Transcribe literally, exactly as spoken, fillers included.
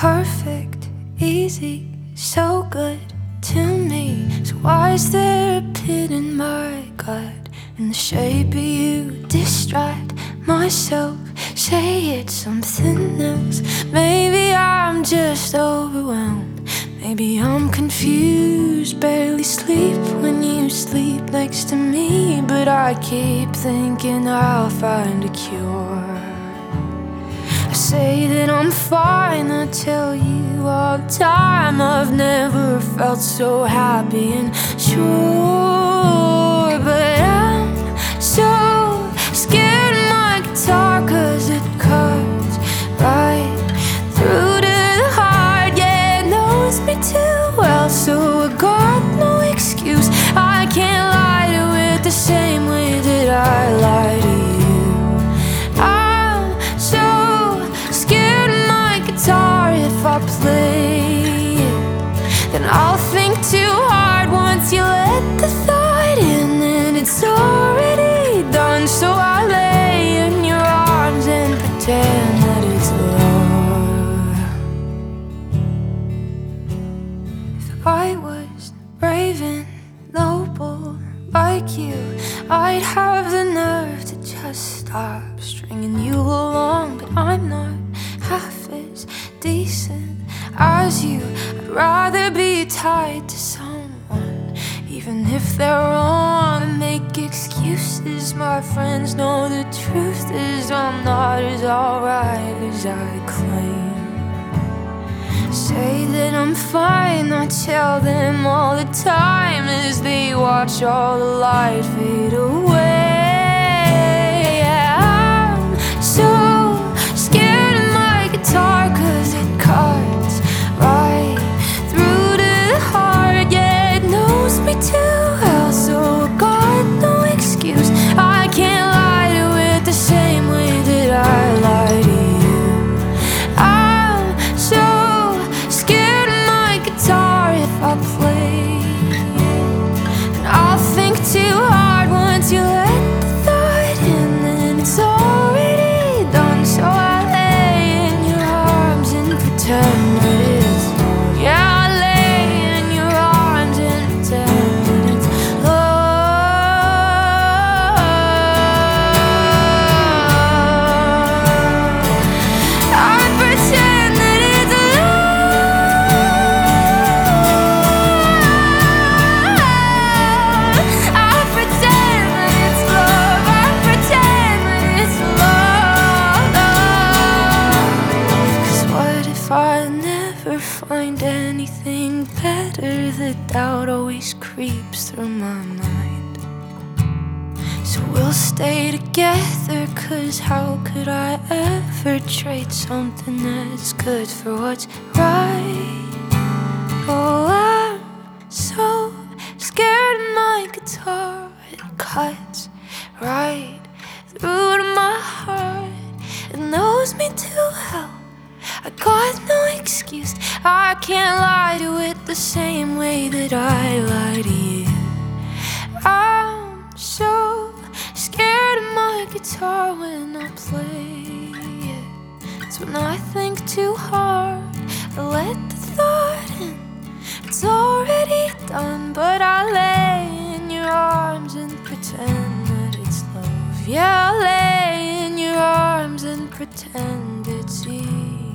perfect, easy, so good to me. So why is there a pit in my gut? In the shape of you, distract myself. Say it's something else. Maybe I'm just overwhelmed. Maybe I'm confused. Barely sleep when you sleep next to me. But I keep thinking I'll find a cure. I say that I'm fine, I tell you all the time I've never felt so happy and sure. But I'm so scared of my guitar, cause it cuts right through to the heart. Yeah, it knows me too well, so I got no excuse. I can't lie to it the same way that I lie to you. If I play it, then I'll think too hard. Once you let the thought in, then it's already done. So I lay in your arms and pretend that it's love. If I was brave and noble like you, I'd have the nerve to just stop stringing you along. But I'm not half as decent as you. I'd rather be tied to someone, even if they're wrong, and make excuses. My friends know the truth is I'm not as alright as I claim. Say that I'm fine, I tell them all the time, as they watch all the light fade away. Cause it cuts right through to the heart. Yeah, it knows me too well, so I got no excuse. I can't lie to it the same way that I lie to you. I'm so scared of my guitar. If I play it, then I'll think too hard. Once you let the thought in, then it's already done. So I pretend that it's love. Yeah, I lay in your arms and pretend that it's love. I pretend that it's love. I pretend that it's love. I pretend that it's love. Cause what if I never find anything better? The doubt always creeps through my mind. So we'll stay together, cause how could I ever trade something that's good for what's right? Oh, I'm so scared of my guitar. It cuts right through to my heart. It knows me too well, I got no excuse. I can't lie to it the same way that I lie to you. I'm so scared of my guitar when I play it. It's when I think too hard, I let the thought in. It's already done, but I lay in your arms and pretend that it's love. Yeah, I lay in your arms and pretend it's easy.